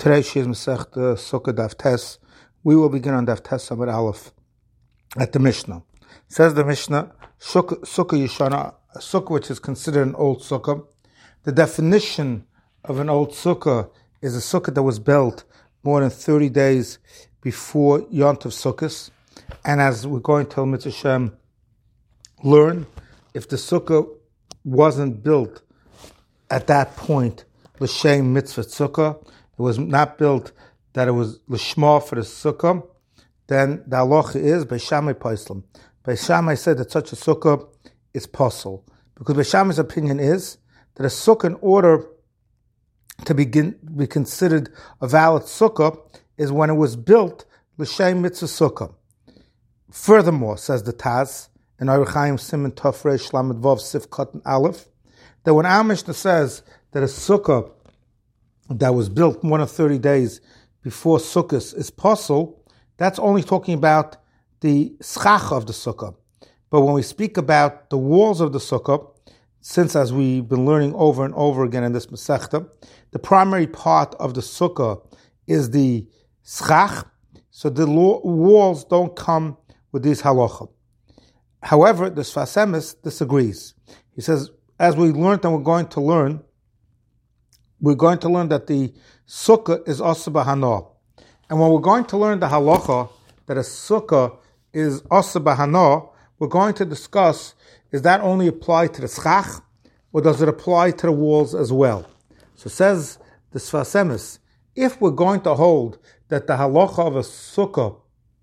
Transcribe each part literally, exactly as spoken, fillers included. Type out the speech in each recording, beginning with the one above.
Today she is Masechta Sukkah Daf Tes. We will begin on Daf Tes Samad Aleph at the Mishnah. Says the Mishnah, Sukkah Yishana, a sukkah which is considered an old sukkah. The definition of an old sukkah is a sukkah that was built more than thirty days before Yontif Sukkos. And as we're going to Mitzvah Shem learn, if the sukkah wasn't built at that point, L'Shem Mitzvah Sukkah, it was not built that it was L'Shma for the sukkah, then the halacha is Beis Shammai Paislim. Beis Shammai said that such a sukkah is possible. Because Beis Shammai's opinion is that a sukkah, in order to begin, be considered a valid sukkah, is when it was built L'Shem Mitzvah Sukkah. Furthermore, says the Taz, in Orach Chaim Siman Tov Reish Lamed Vav Sif Katan Aleph, that when our Mishnah says that a sukkah that was built more than thirty days before Sukkot is possible, that's only talking about the schach of the sukkah. But when we speak about the walls of the sukkah, since as we've been learning over and over again in this Masechta, the primary part of the sukkah is the schach, so the walls don't come with these halacha. However, the Sfas Emes disagrees. He says, as we learned and we're going to learn, we're going to learn that the sukkah is also b'hana. And when we're going to learn the halacha, that a sukkah is also b'hana, we're going to discuss, is that only applied to the schach, or does it apply to the walls as well? So says the Sfas Emes, if we're going to hold that the halacha of a sukkah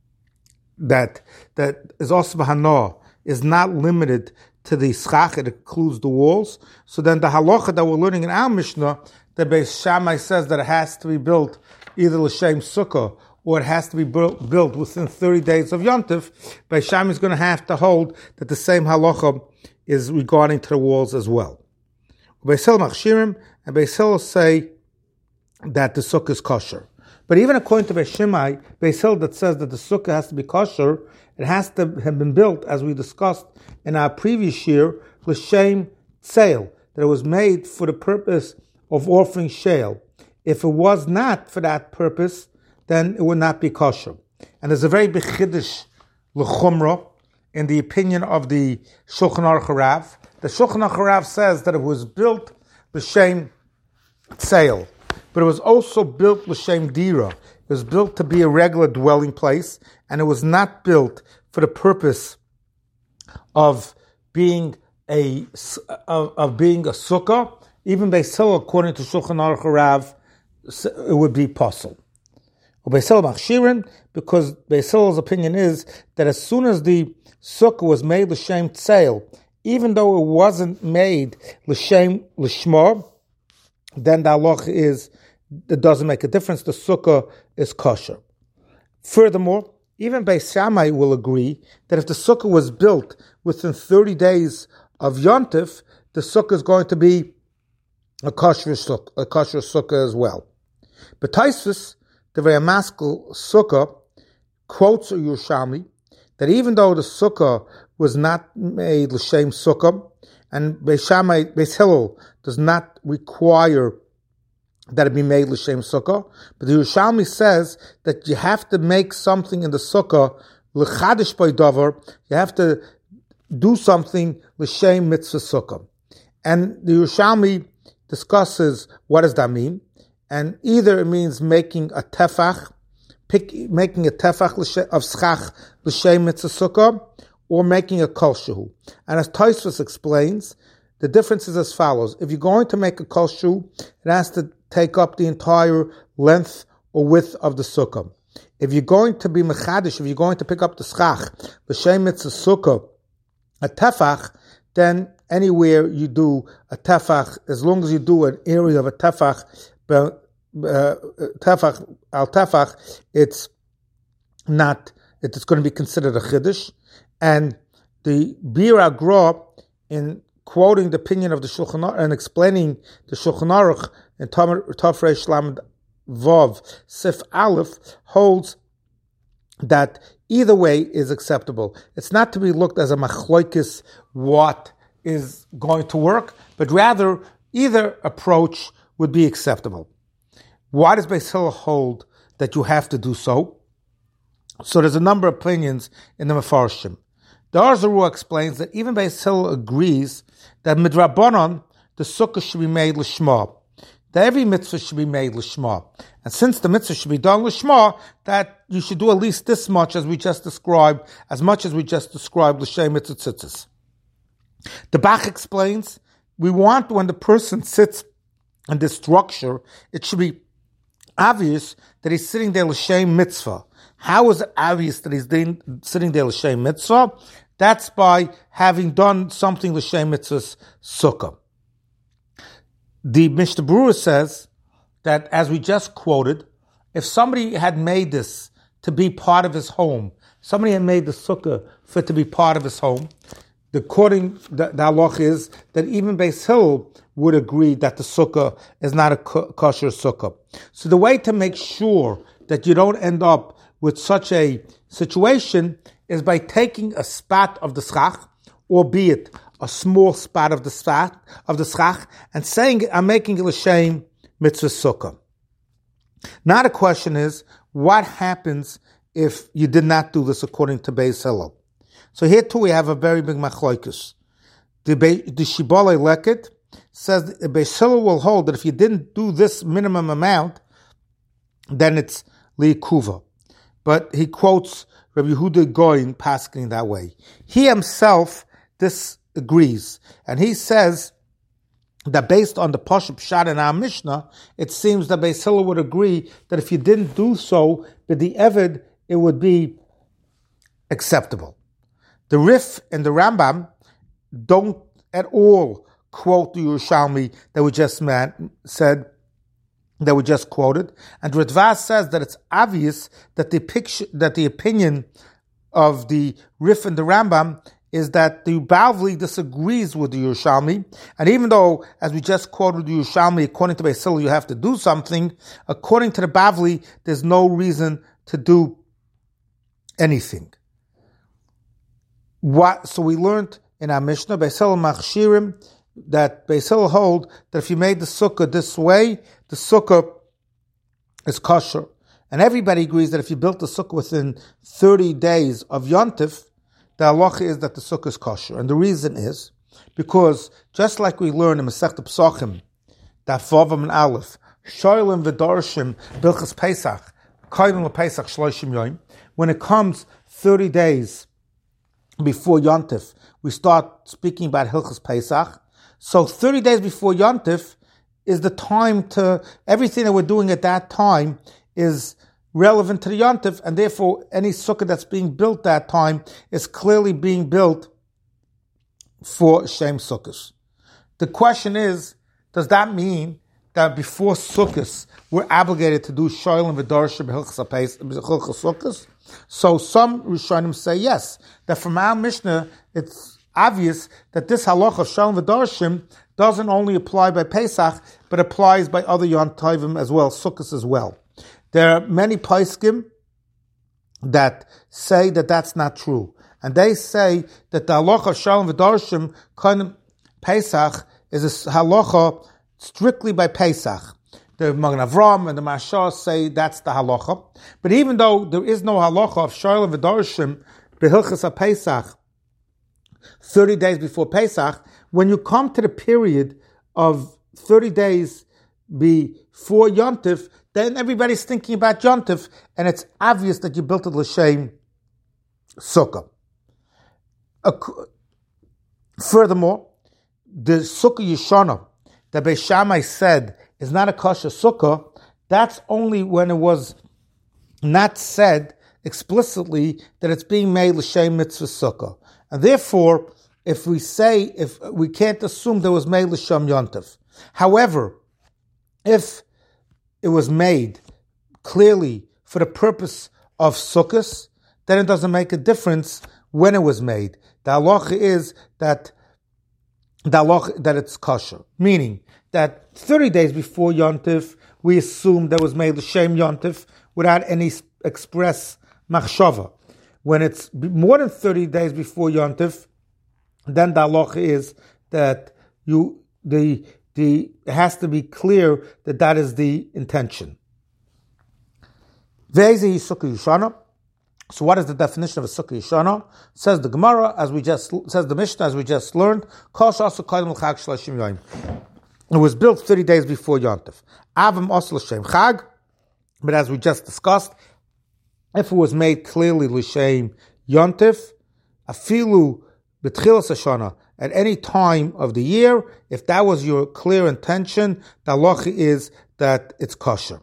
that that is also b'hana is not limited to the schach, it includes the walls, so then the halacha that we're learning in our Mishnah, the Beis Shammai says that it has to be built either l'shem sukkah or it has to be built, built within thirty days of Yontif. Beis Shammai is going to have to hold that the same halacha is regarding to the walls as well. Beis Hillel machshirim, and Beis Hillel say that the sukkah is kosher. But even according to Beis Shammai, Beis Hillel that says that the sukkah has to be kosher, it has to have been built, as we discussed in our previous year, l'shem tzeil, that it was made for the purpose of offering shale. If it was not for that purpose, then it would not be kosher. And there's a very big chiddush l'chumra in the opinion of the Shulchan Aruch Rav. The Shulchan Aruch Rav says that it was built l'shem tzeil, but it was also built l'shem dira. It was built to be a regular dwelling place, and it was not built for the purpose of being a of, of being a sukkah. Even Beis Hillel, according to Shulchan Aruch Rav, it would be possible. Beis Hillel machshirin, because Beis Hillel's opinion is that as soon as the sukkah was made l'shem tzeil, even though it wasn't made l'shem l'shma, then the halacha is it doesn't make a difference. The sukkah is kosher. Furthermore, even Beis Shammai will agree that if the sukkah was built within thirty days of Yontif, the sukkah is going to be a kosher sukkah, a kosher sukkah as well. But Tosfos, the Ramaskal sukkah, quotes a Yerushalmi that even though the sukkah was not made l'shem sukkah, and Beis Shammai, Beis Hillel does not require that it be made l'shem sukkah, but the Yerushalmi says that you have to make something in the sukkah l'chadish by davar. You have to do something l'shem mitzvah sukkah, and the Yerushalmi discusses what does that mean, and either it means making a tefach, pick, making a tefach of schach l'shem mitzvah sukkah, or making a kol shehu. And as Tosfos explains, the difference is as follows: if you're going to make a kol shehu, it has to take up the entire length or width of the sukkah. If you're going to be mechadish, if you're going to pick up the schach l'shem mitzvah sukkah, a tefach, then anywhere you do a tefach, as long as you do an area of a tefach, uh, tefach al tefach, it's not, it's going to be considered a chiddush. And the Bir Agra, in quoting the opinion of the Shulchan Aruch and explaining the Shulchan Aruch in Tov Reish Lamed Vav Sif Aleph, holds that either way is acceptable. It's not to be looked as a machloikis what is going to work, but rather either approach would be acceptable. Why does Beis Hillel hold that you have to do so? So there's a number of opinions in the Mefarshim. The Or Zarua explains that even Beis Hillel agrees that midrabanan, the sukkah should be made l'shma. That every mitzvah should be made l'shma. And since the mitzvah should be done l'shma, that you should do at least this much as we just described, as much as we just described l'shem mitzvah tzitzis. The Bach explains, we want when the person sits in this structure, it should be obvious that he's sitting there l'shem mitzvah. How is it obvious that he's doing, sitting there l'shem mitzvah? That's by having done something l'shem mitzvah's sukkah. The Mishnah Berurah says that, as we just quoted, if somebody had made this to be part of his home, somebody had made the sukkah for it to be part of his home, the according the, the halach is that even Beis Hillel would agree that the sukkah is not a kosher sukkah. So the way to make sure that you don't end up with such a situation is by taking a spot of the schach, albeit a small spot of the schach, of the schach, and saying, I'm making it l'shem mitzvah sukkah. Now the question is, what happens if you did not do this according to Beis Hillel? So here too we have a very big machlokes. The, the Shibolei Leket says that Beis Hillel will hold that if you didn't do this minimum amount, then it's li'ikuva. But he quotes Rabbi Yehuda Goin pasking that way. He himself disagrees, and he says that based on the Pashup Pshat in our Mishnah, it seems that Beis Hillel would agree that if you didn't do so, but the Eved, it would be acceptable. The Rif and the Rambam don't at all quote the Yerushalmi that we just man, said, that we just quoted, and Radvaz says that it's obvious that the picture, that the opinion of the Rif and the Rambam is that the Bavli disagrees with the Yerushalmi, and even though, as we just quoted the Yerushalmi, according to Beis Hillel, you have to do something, according to the Bavli, there's no reason to do anything. What? So we learned in our Mishnah, Beis Hillel Machshirim, that Beis Hillel hold that if you made the sukkah this way, the sukkah is kosher. And everybody agrees that if you built the sukkah within thirty days of Yontif, the halacha is that the sukkah is kosher. And the reason is because just like we learn in Masechta Pesachim, that Vavam and Aleph, Shoylim v'Darshim Bilchas Pesach, Koylim Pesach Shloshim Yoim, when it comes thirty days before Yontif, we start speaking about Hilchas Pesach. So thirty days before Yontif is the time to, everything that we're doing at that time is relevant to the Yontif, and therefore any sukkah that's being built that time is clearly being built for Shem Sukkos. The question is, does that mean that before Sukkos we're obligated to do Shoylim v'Darshim b'Hilchas Sukkos? So some Rishonim say yes, that from our Mishnah it's obvious that this halacha of Shoylim v'Darshim doesn't only apply by Pesach, but applies by other Yom Tovim as well, Sukkos as well. There are many poskim that say that that's not true. And they say that the halacha of Shoylim v'Darshim kind of Pesach is a halacha strictly by Pesach. The Magen Avram and the Mashal say that's the halacha. But even though there is no halacha of Shoylim v'Darshim b'Hilchas Pesach thirty days before Pesach, when you come to the period of thirty days before Yontif, then everybody's thinking about Yontif, and it's obvious that you built a l'shem sukkah. Furthermore, the sukkah yishana that Beis Shammai said is not a kosher sukkah, that's only when it was not said explicitly that it's being made l'shem mitzvah sukkah. And therefore, if we say, if we can't assume that it was made l'shem yontif. However, if it was made clearly for the purpose of sukkahs, then it doesn't make a difference when it was made. The halacha is that the halacha, that it's kosher, meaning that thirty days before yontif, we assume that it was made l'shem yontif without any express machshava. When it's more than thirty days before Yontif, then the halacha is that you the the it has to be clear that that is the intention. Ve'ezi sukkah yishana. So what is the definition of a sukkah yishana? Says the Gemara, as we just says the Mishnah, as we just learned. Kol sha'asu kodim l'chag shlashim yom. It was built thirty days before Yontif. Avim osel l'shem chag, but as we just discussed, if it was made clearly l'shem Yontif, afilu b'tchilas hashana, at any time of the year, if that was your clear intention, the halacha is that it's kosher.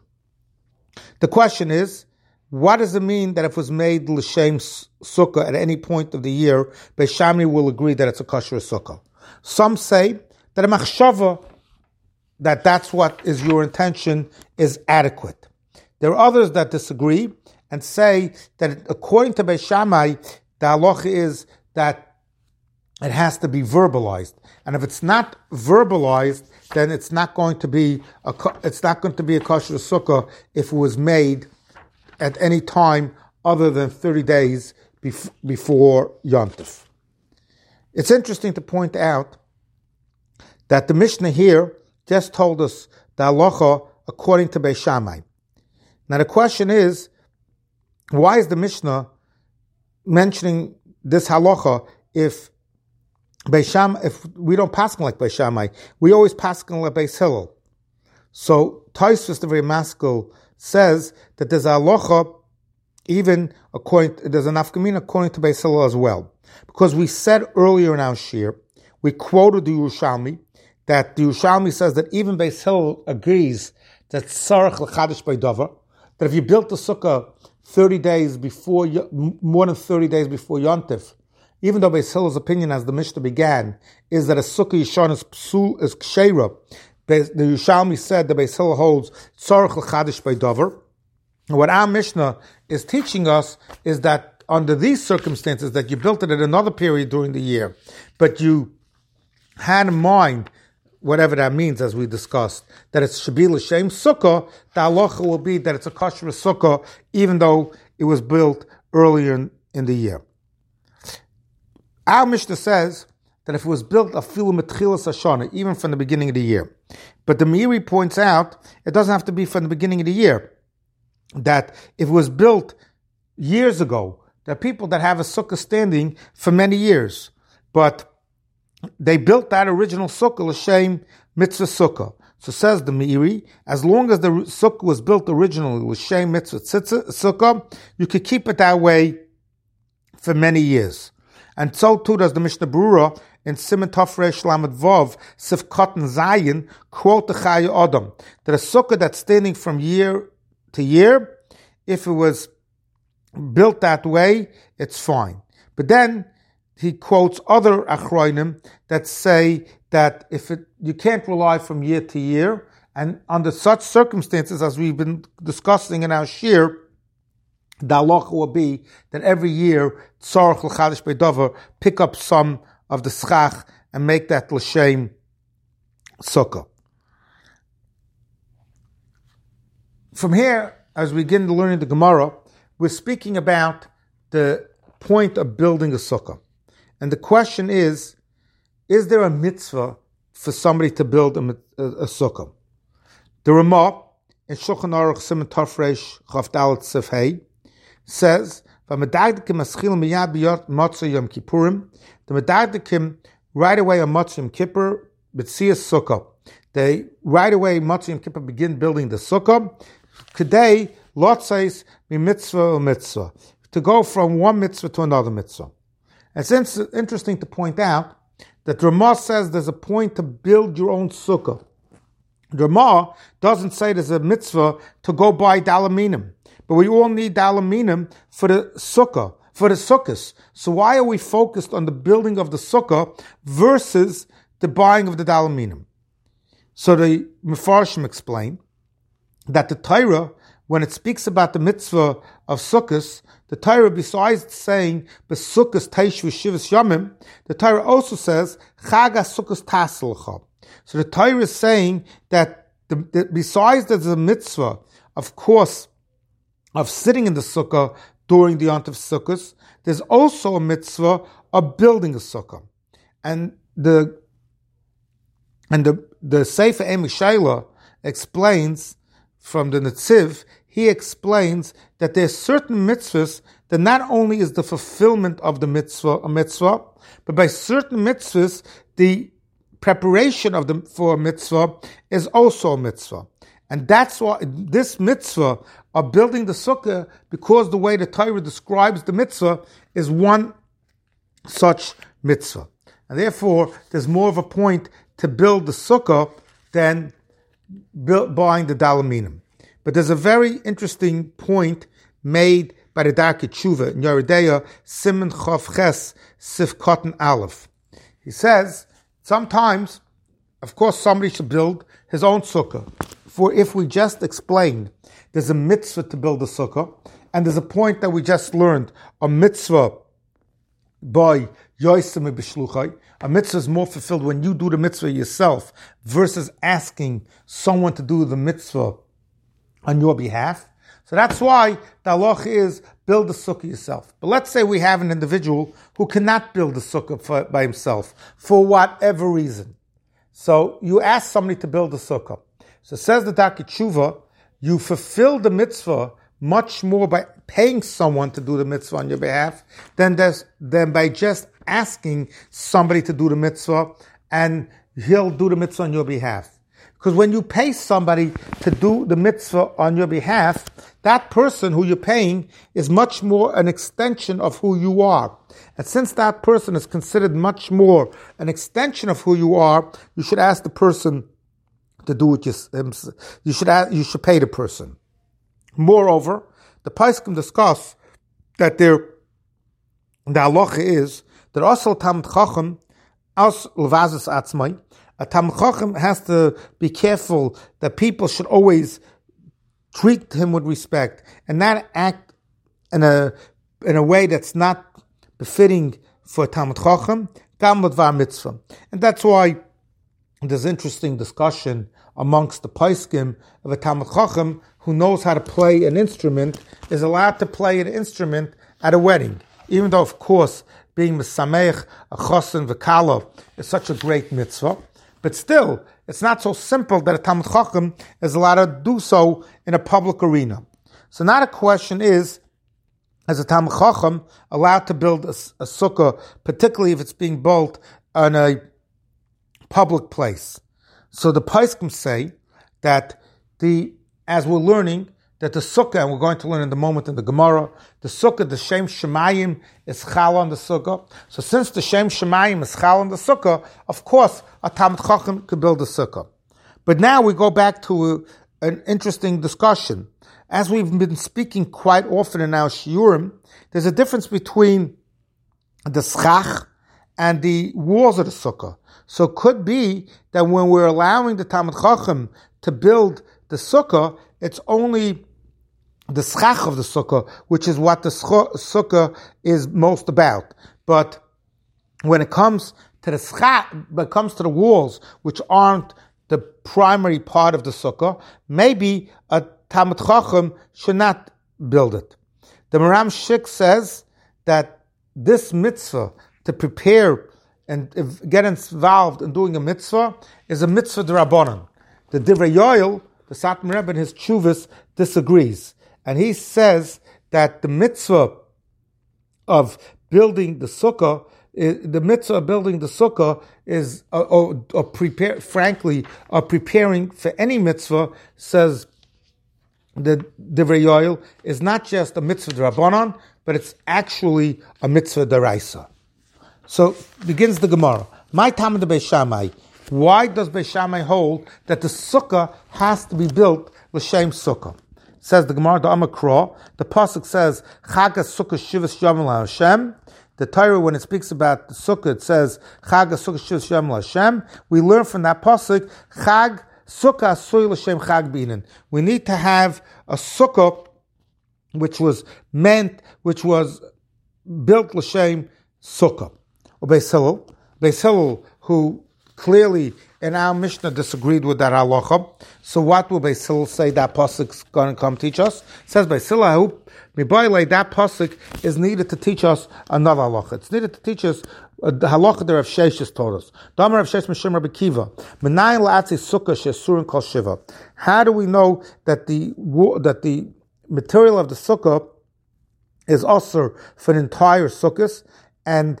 The question is, what does it mean that if it was made l'shem sukkah at any point of the year, Beis Shammai will agree that it's a kosher sukkah? Some say that a machshava, that that's what is your intention, is adequate. There are others that disagree and say that according to Beis Shammai, the halacha is that it has to be verbalized, and if it's not verbalized, then it's not going to be a it's not going to be a kosher sukkah if it was made at any time other than thirty days bef- before Yontif. It's interesting to point out that the Mishnah here just told us the halacha according to Beis Shammai. Now the question is, why is the Mishnah mentioning this halacha if Beis Shammai, if we don't paskin like Beis Shammai, we always paskin like Beis Hillel? So Tosfos, the very maskil, says that there's a halacha even according, there's an afkamin according to Beis Hillel as well. Because we said earlier in our shir, we quoted the Yerushalmi, that the Yerushalmi says that even Beis Hillel agrees that tzarech l'chadish b'davar, that if you built the sukkah thirty days before, more than thirty days before Yontif, even though Beis Hillel's opinion, as the Mishnah began, is that a sukkah yishon is psul, is kshera, the Yerushalmi said that Beis Hillel holds tzarech l'chadish b'davar. What our Mishnah is teaching us is that under these circumstances, that you built it at another period during the year, but you had in mind, whatever that means, as we discussed, that it's Shabi L'Shem Sukkah, the halacha will be that it's a kosher sukkah, even though it was built earlier in, in the year. Our Mishnah says that if it was built afilu metchilas hashana, even from the beginning of the year. But the Meiri points out, it doesn't have to be from the beginning of the year. That if it was built years ago, there are people that have a sukkah standing for many years, but they built that original sukkah l'shem mitzvah sukkah. So says the Meiri, as long as the sukkah was built originally l'shem mitzvah sukkah, you could keep it that way for many years. And so too does the Mishnah Berurah in Siman Tafresh Lamed Vav Sif Cotton Zayin quote the Chaya Adam, that a sukkah that's standing from year to year, if it was built that way, it's fine. But then he quotes other achronim that say that if it, you can't rely from year to year, and under such circumstances, as we've been discussing in our shir, the halacha will be that every year tzarech l'chadish b'davar, pick up some of the schach and make that l'shem sukkah. From here, as we begin to learn the Gemara, we're speaking about the point of building a sukkah. And the question is, is there a mitzvah for somebody to build a, a, a sukkah? The Ramah, in Shulchan Aruch Siman Tafresh Chaf Dalet Sif Hey, says, the Medagdikim right away on Matzah Yom Kippur, B'tzias Sukkah. They right away, Matzah Yom Kippur, begin building the sukkah. Today, Lot says, mitzvah or mitzvah, to go from one mitzvah to another mitzvah. It's interesting to point out that Ramah says there's a point to build your own sukkah. Ramah doesn't say there's a mitzvah to go buy dalaminim, but we all need dalaminim for the sukkah, for the sukkahs. So why are we focused on the building of the sukkah versus the buying of the dalaminim? So the Mefarshim explain that the Torah, when it speaks about the mitzvah of sukkahs, the Torah, besides saying "Besukkahs teishvu shivas yamim," the Torah also says "Chag sukkahs taslcha." So the Torah is saying that the, the, besides there's a mitzvah, of course, of sitting in the sukkah during the Yontif Sukkahs, there's also a mitzvah of building a sukkah, and the and the the Sefer Emi Shaila explains from the Netziv, he explains that there's certain mitzvahs that not only is the fulfillment of the mitzvah a mitzvah, but by certain mitzvahs, the preparation of the for a mitzvah is also a mitzvah. And that's why this mitzvah of building the sukkah, because the way the Torah describes the mitzvah, is one such mitzvah. And therefore, there's more of a point to build the sukkah than build, buying the dalaminim. But there's a very interesting point made by the Darkei Tshuva in Yoreh De'ah, Siman Chof Ches, Sif Cotton Aleph. He says, sometimes, of course, somebody should build his own sukkah. For if we just explained, there's a mitzvah to build a sukkah, and there's a point that we just learned, a mitzvah by Yosim B'Shluchai. A mitzvah is more fulfilled when you do the mitzvah yourself versus asking someone to do the mitzvah on your behalf. So that's why the halacha is build the sukkah yourself. But let's say we have an individual who cannot build the sukkah for, by himself for whatever reason. So you ask somebody to build the sukkah. So says the Darkei Tshuva, you fulfill the mitzvah much more by paying someone to do the mitzvah on your behalf than, than by just asking somebody to do the mitzvah and he'll do the mitzvah on your behalf. Because when you pay somebody to do the mitzvah on your behalf, that person who you're paying is much more an extension of who you are. And since that person is considered much more an extension of who you are, you should ask the person to do it. You should ask, you should pay the person. Moreover, the Poskim discuss that there, the halacha is that also Talmid Chacham as levazes atzmai. A Talmid Chacham has to be careful that people should always treat him with respect and not act in a in a way that's not befitting for a Talmid Chacham, gam l'dvar mitzvah. And that's why there's interesting discussion amongst the Poskim of a Talmid Chacham who knows how to play an instrument is allowed to play an instrument at a wedding, even though, of course, being mesameich, a chosin, v'kala is such a great mitzvah. But still, it's not so simple that a Talmid Chacham is allowed to do so in a public arena. So now the question is, is a Talmid Chacham allowed to build a, a sukkah, particularly if it's being built on a public place? So the Poskim say that the, as we're learning, that the sukkah, and we're going to learn in the moment in the Gemara, the sukkah, the Shem Shemayim is chal on the sukkah. So since the Shem Shemayim is chal on the sukkah, of course, a Talmid Chacham could build a sukkah. But now we go back to a, an interesting discussion. As we've been speaking quite often in our shiurim, there's a difference between the schach and the walls of the sukkah. So it could be that when we're allowing the Talmid Chacham to build the sukkah, it's only the schach of the sukkah, which is what the sukkah is most about. But when it comes to the schach, when it comes to the walls, which aren't the primary part of the sukkah, maybe a Talmid Chacham should not build it. The Maram Shik says that this mitzvah to prepare and get involved in doing a mitzvah is a mitzvah d'Rabbanan. The Divrei Yoel, the Satmar Rebbe in his Tshuvas, disagrees. And he says that the mitzvah of building the sukkah, the mitzvah of building the sukkah is, or, or, or prepare, frankly, or preparing for any mitzvah, says the Divrei Yoel, is not just a mitzvah d'Rabbanan, but it's actually a mitzvah d'Oraisa. So begins the Gemara. My Talmid Beis Shammai. Why does Beis Shammai hold that the sukkah has to be built l'shem sukkah? Says the Gemara, the Amakra, the pasuk says Chag Sukkah Shivas Yom Hashem. The Torah, when it speaks about the sukkah, it says Chag Sukkah Shivas Yom Hashem. We learn from that pasuk Chag Sukkah Asui l'shem Chag Binin. We need to have a sukkah which was meant, which was built l'shem sukkah. Or Beis Hillel, Beis Hillel, who clearly in our Mishnah disagreed with that halacha. So what will Beis Hillel say that pasuk is going to come teach us? It says Beis Hillel, that pasuk is needed to teach us another halacha. It's needed to teach us uh, the halacha there of Sheshes told us. Damar of Shesh Mishim Rabbi Kiva. Menayin la'atzi sukkah shesurin kol shiva. How do we know that the that the material of the sukkah is also for the entire sukkahs and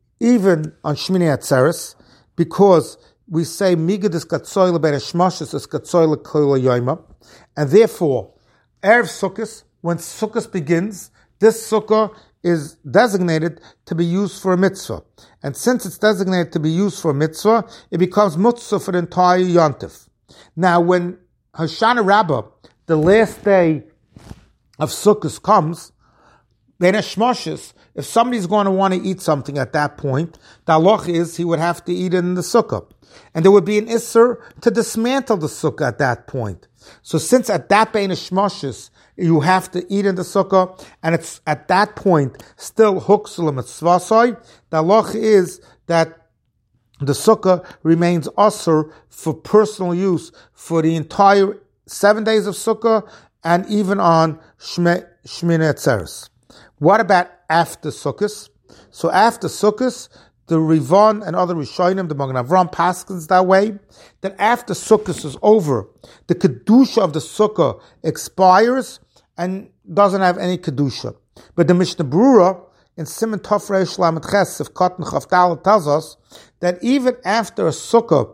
even on Shmini Atzeres? Because we say migad is katzoy lebein hashmashos is katzoy lekol yoyma, and therefore erev sukkahs, when sukkahs begins, this sukkah is designated to be used for a mitzvah. And since it's designated to be used for a mitzvah, it becomes mitzvah for the entire yontif. Now, when Hoshana Rabbah, the last day of Sukkot comes, Ben Hashmashos, if somebody's going to want to eat something at that point, the halach is he would have to eat it in the sukkah. And there would be an isser to dismantle the sukkah at that point. So since at that Ben Hashmashos, you have to eat in the sukkah, and it's at that point still huksul mitzvasai, the halach is that the sukkah remains usher for personal use for the entire seven days of sukkah and even on Shmini Atzeres. What about after Sukkot? So after Sukkot, the Rivan and other Rishonim, the Magen Avram paskins that way, that after Sukkot is over, the Kedusha of the Sukkah expires and doesn't have any Kedusha. But the Mishnah Berurah in Siman Tov Reish Lamed Ches of Cotton Chavdal tells us that even after a Sukkah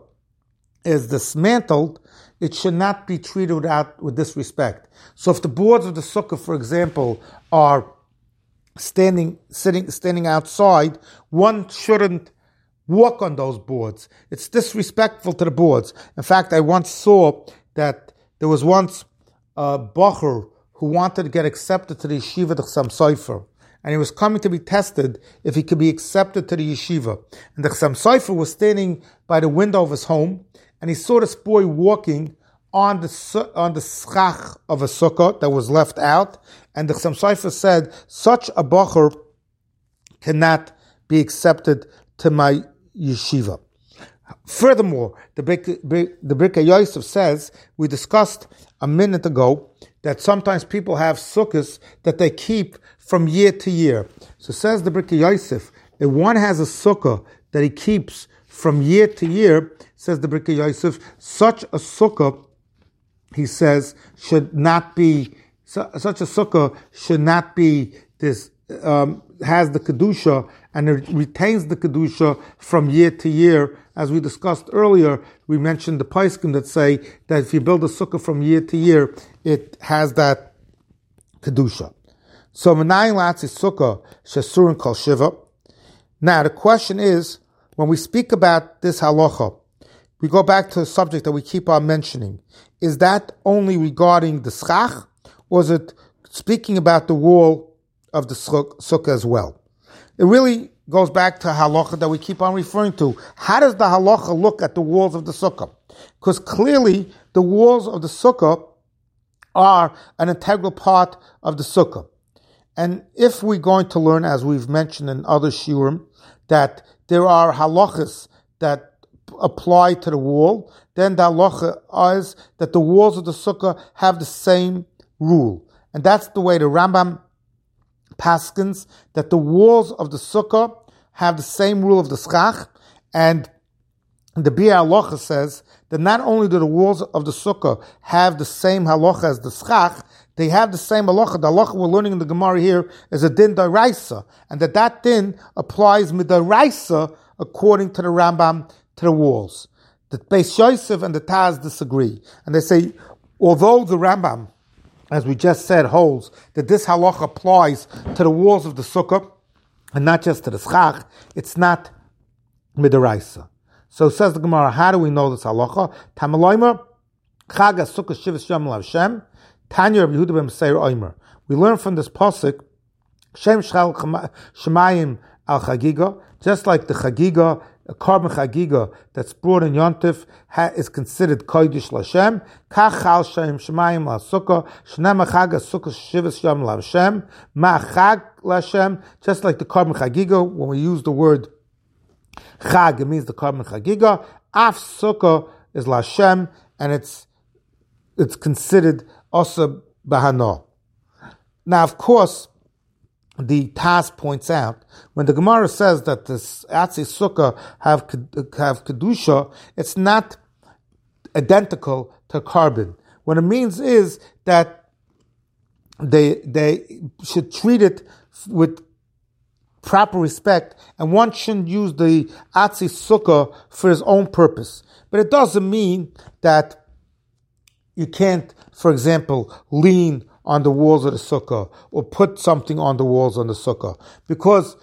is dismantled, it should not be treated without, with disrespect. So if the boards of the Sukkah, for example, are standing, sitting, standing outside, one shouldn't walk on those boards. It's disrespectful to the boards. In fact, I once saw that there was once a bacher who wanted to get accepted to the yeshiva the Chassam Sofer, and he was coming to be tested if he could be accepted to the yeshiva. And the Chassam Sofer was standing by the window of his home, and he saw this boy walking on the on the schach of a sukkah that was left out, and the Chassam Sofer said, such a bacher cannot be accepted to my yeshiva. Furthermore, the the Birkei Yosef says, we discussed a minute ago that sometimes people have sukkahs that they keep from year to year. So says the Birkei Yosef, if one has a sukkah that he keeps from year to year, says the Birkei Yosef, such a sukkah, he says, should not be, su- such a sukkah should not be this, um, has the Kedusha and it retains the Kedusha from year to year. As we discussed earlier, we mentioned the Paiskim that say that if you build a sukkah from year to year, it has that Kedusha. So, Menayin Latzi Sukkah, Shesurin Kol Shiva. Now, the question is, when we speak about this halacha, we go back to a subject that we keep on mentioning. Is that only regarding the schach, or is it speaking about the wall of the sukkah as well? It really goes back to halacha that we keep on referring to. How does the halacha look at the walls of the sukkah? Because clearly the walls of the sukkah are an integral part of the sukkah. And if we're going to learn, as we've mentioned in other shiurim, that there are halachas that apply to the wall, then the halacha is that the walls of the sukkah have the same rule. And that's the way the Rambam paskins, that the walls of the sukkah have the same rule of the schach, and the Biur Halacha says that not only do the walls of the sukkah have the same halacha as the schach, they have the same halacha. The halacha we're learning in the Gemara here is a din d'oraisa, and that that din applies mid'oraisa according to the Rambam to the walls. The Beis Yosef and the Taz disagree, and they say, although the Rambam, as we just said, holds that this halacha applies to the walls of the sukkah and not just to the schach, it's not mid'oraisa. So says the Gemara, how do we know this halacha? Tamaloimer, Chag HaSukkah Shivas Yom LaHashem, Tanya Rabbi Yehuda ben Meseir Oimer. We learn from this pasuk, Shem Shchal Shemayim Al Chagiga, just like the Chagiga, a carbon Chagiga that's brought in Yontif is considered Kodesh L'Hashem. Kach Chal Shem Shemayim Al Sukkah, Shnem Chag HaSukkah Shivas Yom LaHashem, Ma Chag L'Hashem, just like the carbon Chagiga, when we use the word Chag, it means the carbon Chagiga. Af Sukkah is L'Hashem, and it's it's considered also Bahana. Now, of course, the Taz points out, when the Gemara says that the Atzi Sukkah have, have Kedusha, it's not identical to carbon. What it means is that they they should treat it with proper respect, and one shouldn't use the Atzi Sukkah for his own purpose. But it doesn't mean that you can't, for example, lean on the walls of the sukkah or put something on the walls of the sukkah, because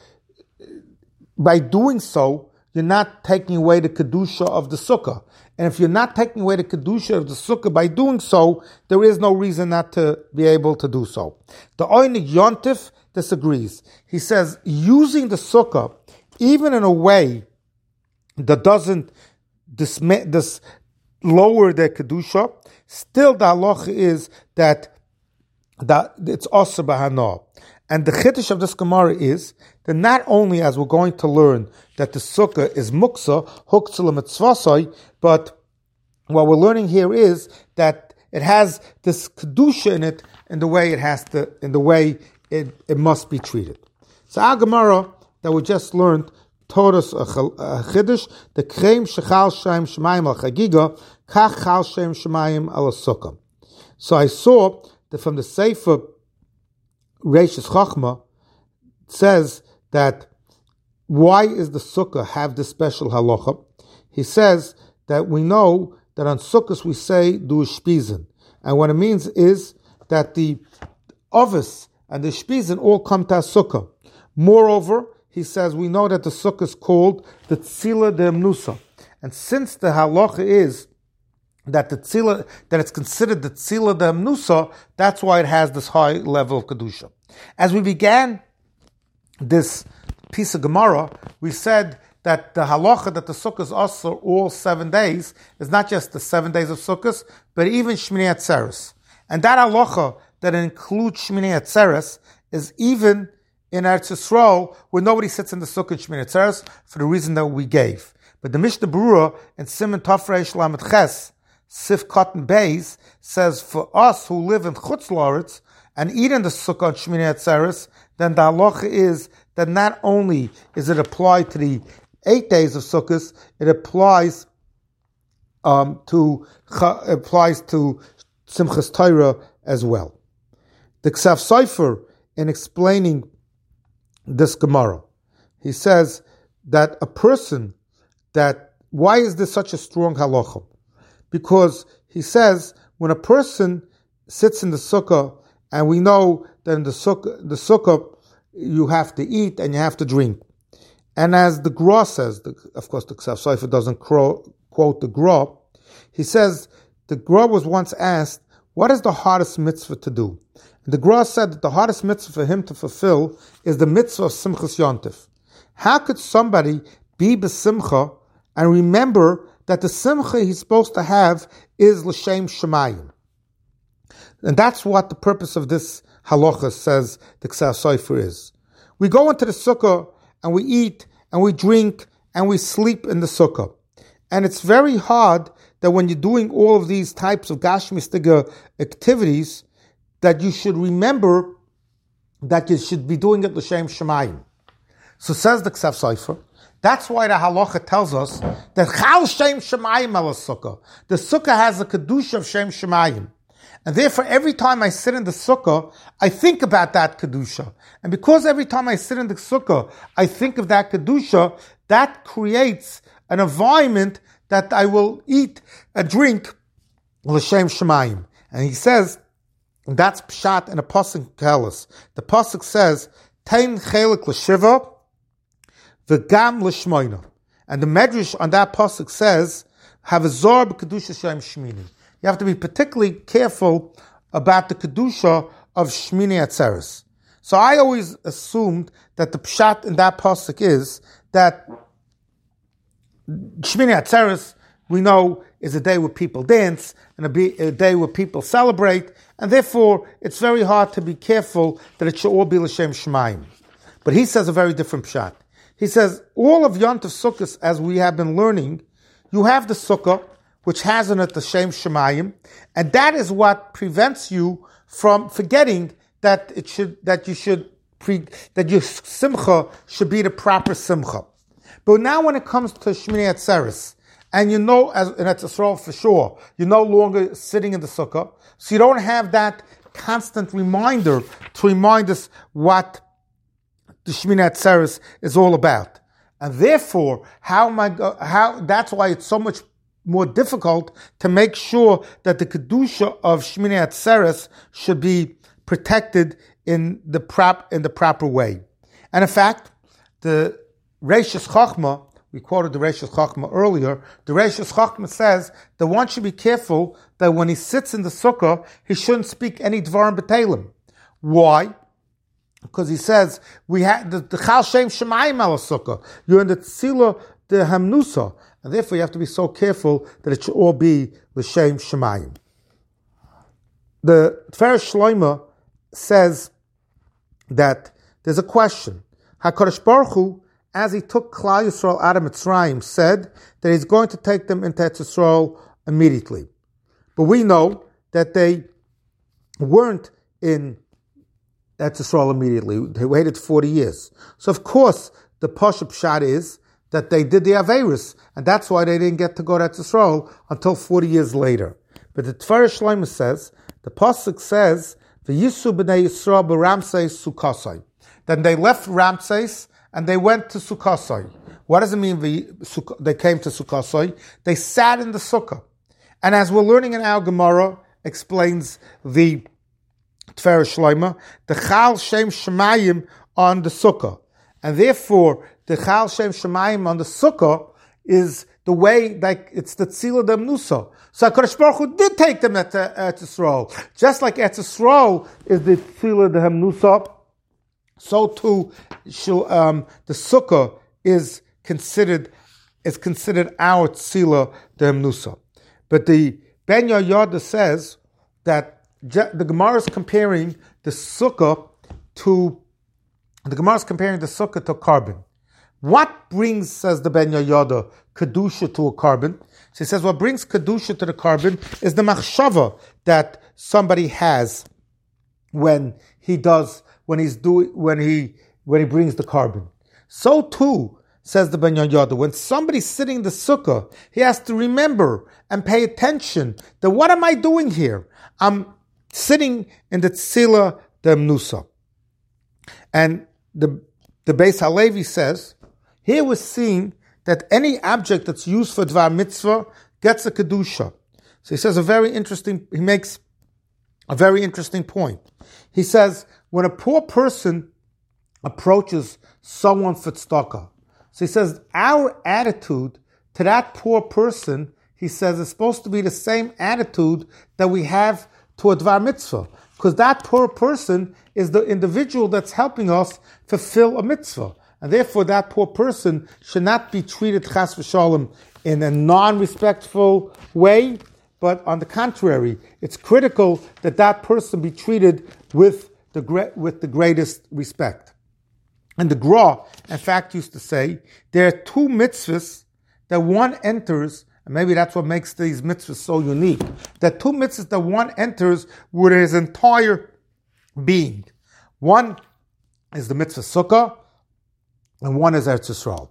by doing so, you're not taking away the kedusha of the sukkah. And if you're not taking away the kedusha of the sukkah by doing so, there is no reason not to be able to do so. The Oynig Yontif disagrees. He says using the sukkah, even in a way that doesn't disma- dis- lower their kedusha, still the halacha is that that it's Asr B'Hana. And the chiddush of this Gemara is that not only, as we're going to learn, that the sukkah is muksa, huktzah l'mitzvasai, but what we're learning here is that it has this kedusha in it in the way it has to, in the way it, it must be treated. So our Gemara that we just learned taught us a chiddush, the kreim shechal shem shemayim al chagiga, kach chal shem shemayim al sukkah. So I saw that from the Sefer Reishis Chachma says that why is the sukkah have this special halacha? He says that we know that on sukkahs we say du shpizen, and what it means is that the ovis and the shpizen all come to a sukkah. Moreover, he says we know that the sukkah is called the tzila de mnusa, and since the halacha is that the tzila, that it's considered the tzila de mnusa, that's why it has this high level of kedusha. As we began this piece of Gemara, we said that the halacha that the sukkah is also all seven days is not just the seven days of sukkahs, but even Shmini Atzeres. And that halacha that includes Shmini Atzeres is even in Eretz Yisrael, where nobody sits in the sukkah in Shmini Atzeres for the reason that we gave. But the Mishnah Berurah in Siman Tafreish Lamed Ches Sif Cotton Bays says for us who live in Chutz La'aretz and eat in the sukkah on Shmini Atzeres, then the halacha is that not only is it applied to the eight days of sukkahs, it applies um, to applies to Simchas Torah as well. The Ksav Sofer, in explaining this Gemara, he says that a person that why is this such a strong halacha? Because he says when a person sits in the sukkah, and we know that in the sukkah, the sukkah you have to eat and you have to drink. And as the Gra says, the, of course the Ksav Sofer doesn't cro- quote the Gra, he says the Gra was once asked, what is the hardest mitzvah to do? And the Gra said that the hardest mitzvah for him to fulfill is the mitzvah of Simchas Yontif. How could somebody be besimcha and remember that the simcha he's supposed to have is l'shem shemayim? And that's what the purpose of this halacha says the Ksav Sofer is. We go into the sukkah and we eat and we drink and we sleep in the sukkah. And it's very hard that when you're doing all of these types of gashmistiga activities, that you should remember that you should be doing it l'shem shemayim. So says the Ksav Sofer, that's why the halacha tells us that chal shem shemayim ala sukkah. The sukkah has a kedusha of shem shemayim. And therefore, every time I sit in the sukkah, I think about that kedusha. And because every time I sit in the sukkah, I think of that kedusha, that creates an environment that I will eat and drink l'shem shemayim. And he says, that's pshat in a pasuk Kehelis. The pasuk says, Tein chelik l'shiva, v'gam l'shmoina. And the medrash on that pasuk says, have a zor b'kedusha shem shmini. You have to be particularly careful about the kedusha of Shmini Atzeres. So I always assumed that the pshat in that pasuk is that Shmini Atzeres, we know, is a day where people dance and a, be, a day where people celebrate, and therefore it's very hard to be careful that it should all be l'shem shemayim. But he says a very different pshat. He says all of Yontif Sukkos, as we have been learning, you have the sukkah which has in it the Shem Shemayim, and that is what prevents you from forgetting that it should that you should pre, that your simcha should be the proper simcha. But now when it comes to Shmini Atzeres, and you know, as in Eretz Yisrael for sure, you're no longer sitting in the sukkah, so you don't have that constant reminder to remind us what the Shmini Atzeres is all about. And therefore, how am I, how, that's why it's so much more difficult to make sure that the Kedusha of Shmini Atzeres should be protected in the prop, in the proper way. And in fact, the Reishis Chachma, we quoted the Reishis Chachma earlier, the Reishis Chachma says that one should be careful that when he sits in the sukkah, he shouldn't speak any Dvarim B'Teilim. Why? Because he says, we have the, the Chal Shem Shemayim al sukkah. You're in the Tzila the Hamnusa. And therefore you have to be so careful that it should all be L'Shem Shemayim. The Tiferes Shlomo says that there's a question. HaKadosh Baruch Hu, as he took Klal Yisrael out of Mitzrayim, said that he's going to take them into Eretz Yisrael immediately. But we know that they weren't in Eretz Yisrael immediately. They waited forty years. So of course, the Pashup Pshat is that they did the Averis, and that's why they didn't get to go to Eretz Yisrael until forty years later. But the Tiferes Shlomo says, the Pasuk says, V'yisu b'nei Yisrael b'Ramses Sukkosai. Then they left Ramses and they went to Sukkosai. What does it mean they came to Sukkosai? They sat in the sukkah. And as we're learning in our Gemara, explains the Tiferes Shlomo, the Chal Shem Shemayim on the sukkah. And therefore, the Chal Shem Shemayim on the sukkah is the way, like, it's the Tzila Damnusa. So HaKadosh Baruch Hu did take them at Eretz Yisrael. Just like Eretz Yisrael is the Tzila Damnusa, so too um, the sukkah is considered is considered our Tzila Damnusa. But the Ben Yoyada says that the Gemara is comparing the sukkah to the Gemara is comparing the sukkah to a carbon. What brings, says the Ben Yoyada, kedusha to a carbon? So he says what brings kedusha to the carbon is the machshava that somebody has when he does when he's doing when he when he brings the carbon. So too, says the Ben Yoyada, when somebody's sitting in the sukkah, he has to remember and pay attention that what am I doing here? I'm sitting in the Tzila Damnusa. And the the Beis Halevi says, here we're seeing that any object that's used for Dvar Mitzvah gets a Kedusha. So he says a very interesting, he makes a very interesting point. He says, when a poor person approaches someone for tzedakah, so he says, our attitude to that poor person, he says, is supposed to be the same attitude that we have to a Dvar Mitzvah. Because that poor person is the individual that's helping us fulfill a mitzvah. And therefore that poor person should not be treated chas v'shalom in a non-respectful way, but on the contrary, it's critical that that person be treated with the with the greatest respect. And the Gra, in fact, used to say, there are two mitzvahs that one enters, and maybe that's what makes these mitzvahs so unique, that two mitzvahs that one enters with his entire being. One is the mitzvah sukkah, and one is Eretz Yisrael.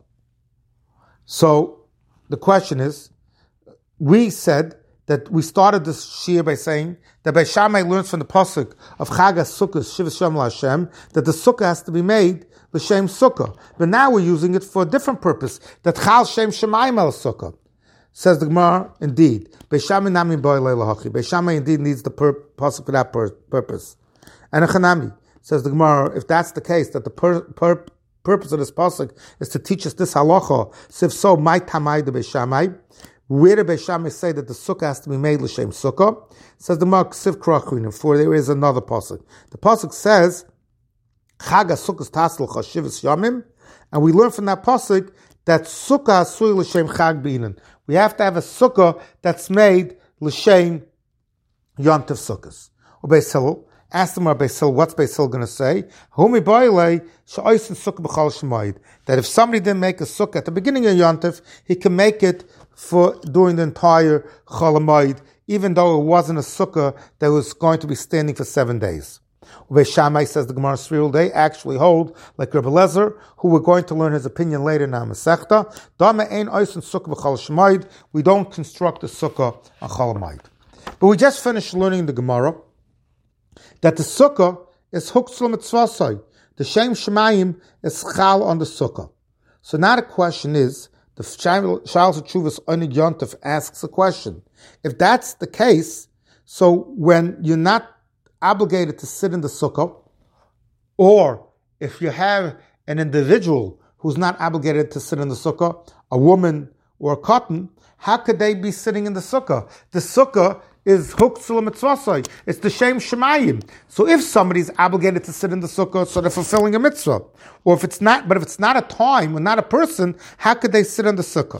So the question is, we said that we started this shir by saying that Beis Shammai learns from the pasuk of Chagas Sukkos Shivas Shem LaHashem that the sukkah has to be made l'shem sukkah. But now we're using it for a different purpose, that Chal Shem Shemayim al sukkah. Says the Gemara, indeed, Beis Shammai nami boy le'lahachi. Beis Shammai indeed needs the pur- pasuk for that pur- purpose. And a Chanami, says the Gemara, if that's the case, that the pur- pur- purpose of this pasuk is to teach us this halacha, so if so, my tamai the Beis Shammai. Where do Beis Shammai say that the sukkah has to be made l'shem sukkah? Says the Gemara, Ksiv Krachrin, for there is another pasuk. The pasuk says, Chag HaSukkos tasl chashivas yamim, and we learn from that pasuk that sukkah asui l'shem chag b'inan. We have to have a sukkah that's made l'shem yontiv sukkahs. Or Beis Hillel, ask them, Beis Hillel, what's Beis Hillel going to say? Humi b'oilei she'oisin sukkah b'chal shemoid. That if somebody didn't make a sukkah at the beginning of yontiv, he can make it for during the entire Chol Hamoed, even though it wasn't a sukkah that was going to be standing for seven days. Beis Shammai, says the Gemara Svirul, they actually hold like Rebbe Lezer, who we're going to learn his opinion later in our Masechta. Dama ein oisen sukkah v'chal shemaid. We don't construct a sukkah on Chol Hamoed. But we just finished learning the Gemara that the sukkah is huksel mitzvasai. The Shem Shemayim is chal on the sukkah. So now the question is, the Sha'al Chuvas Onig Yontef asks a question. If that's the case, so when you're not obligated to sit in the sukkah, or if you have an individual who's not obligated to sit in the sukkah, a woman or a cotton, how could they be sitting in the sukkah? The sukkah is huksel mitzvasai. It's the Shem Shemayim. So if somebody's obligated to sit in the sukkah, so they're fulfilling a mitzvah. Or if it's not, but if it's not a time or not a person, how could they sit in the sukkah?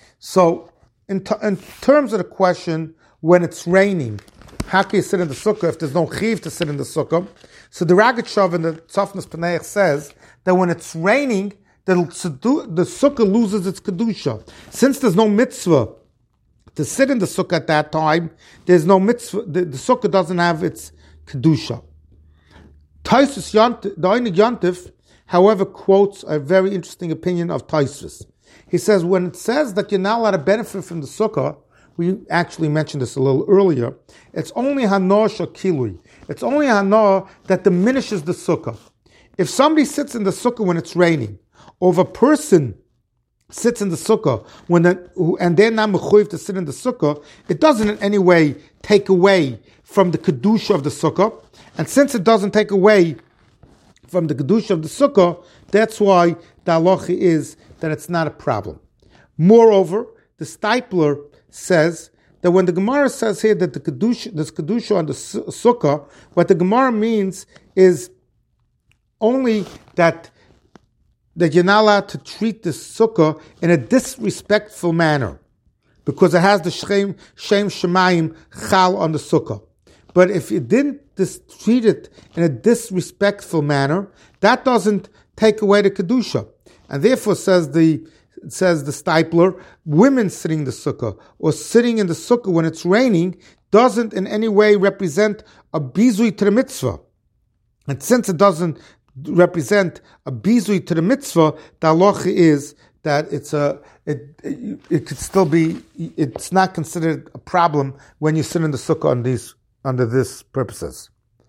So in, t- in terms of the question, when it's raining, how can you sit in the sukkah if there's no chiv to sit in the sukkah? So the Rogatchover in the Tzafnas Paneach says that when it's raining, the, the sukkah loses its kedusha. Since there's no mitzvah to sit in the sukkah at that time, there's no mitzvah, the, the sukkah doesn't have its kedusha. Taisus Yont, the Onig Yontif, however, quotes a very interesting opinion of Taisus. He says, when it says that you're not allowed to benefit from the sukkah, we actually mentioned this a little earlier, it's only hanoah shakilui. It's only hanoah that diminishes the sukkah. If somebody sits in the sukkah when it's raining, or if a person sits in the sukkah when the, and they're not mechuyev to sit in the sukkah, it doesn't in any way take away from the kedusha of the sukkah. And since it doesn't take away from the kedusha of the sukkah, that's why the halacha is that it's not a problem. Moreover, the Stipler says that when the Gemara says here that the kedusha, there's kedusha on the sukkah, what the Gemara means is only that that you're not allowed to treat the sukkah in a disrespectful manner, because it has the Shem, Shem Shemayim chal on the sukkah. But if you didn't dis- treat it in a disrespectful manner, that doesn't take away the kedusha. And therefore, says the says the Stipler, women sitting in the sukkah or sitting in the sukkah when it's raining doesn't in any way represent a bizui to the mitzvah. And since it doesn't represent a bizui to the mitzvah, the halacha is that it's a it, it it could still be, it's not considered a problem when you sit in the sukkah on these under these purposes.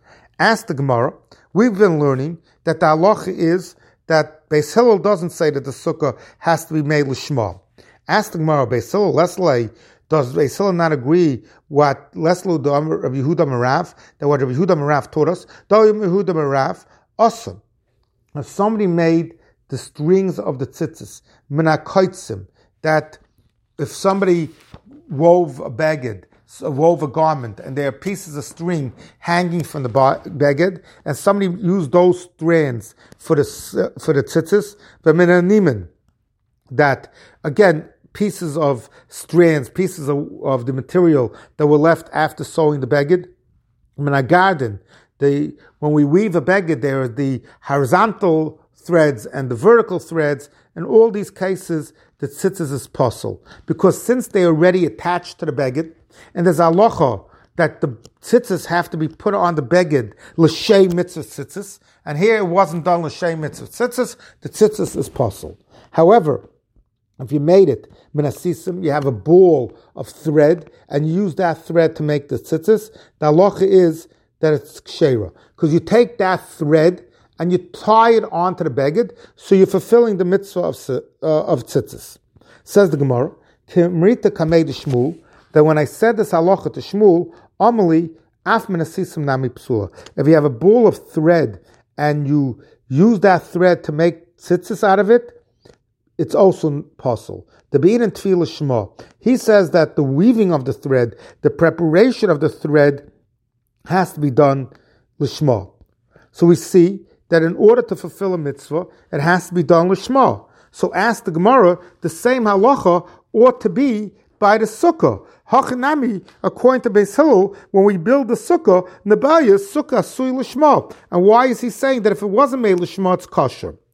Ask the Gemara, we've been learning that the halacha is that Beis Hillel doesn't say that the sukkah has to be made l'shma. Ask the Gemara, Beis Hillel, Lesley, does Beis Hillel not agree what Lesley of Yehuda Merav, that what Rabbi Yehuda Merav taught us? Rabbi Yehuda Merav, awesome. If somebody made the strings of the tzitzis, minakoitzim, that if somebody wove a beged, wove a garment, and there are pieces of string hanging from the beged, and somebody used those strands for the for the tzitzis, but minanimen, that again pieces of strands, pieces of, of the material that were left after sewing the beged, minagarden. The, when we weave a beged, there are the horizontal threads and the vertical threads. In all these cases, the tzitzis is possible, because since they are already attached to the beged, and there's a halacha that the tzitzis have to be put on the beged l'shei mitzvah tzitzis, and here it wasn't done l'shei mitzvah tzitzis, the tzitzis is possible. However, if you made it minasisim, you have a ball of thread, and you use that thread to make the tzitzis, the halacha is that it's kshera, because you take that thread and you tie it onto the beged, so you're fulfilling the mitzvah of uh, of tzitzis. Says the Gemara, Kimrita kamei de Shmuel, that when I said this halacha to Shmuel, Amali af minasisim nami psula. If you have a ball of thread and you use that thread to make tzitzis out of it, it's also possible. The Bein and Tefillah Shema, he says that the weaving of the thread, the preparation of the thread, has to be done l'shma. So we see that in order to fulfill a mitzvah, it has to be done l'shma. So ask the Gemara, the same halacha ought to be by the sukkah. Hachanami, according to Beis Hillel, when we build the sukkah, Nabaya sukkah sui l'shma. And why is he saying that if it wasn't made l'shma, it's kosher?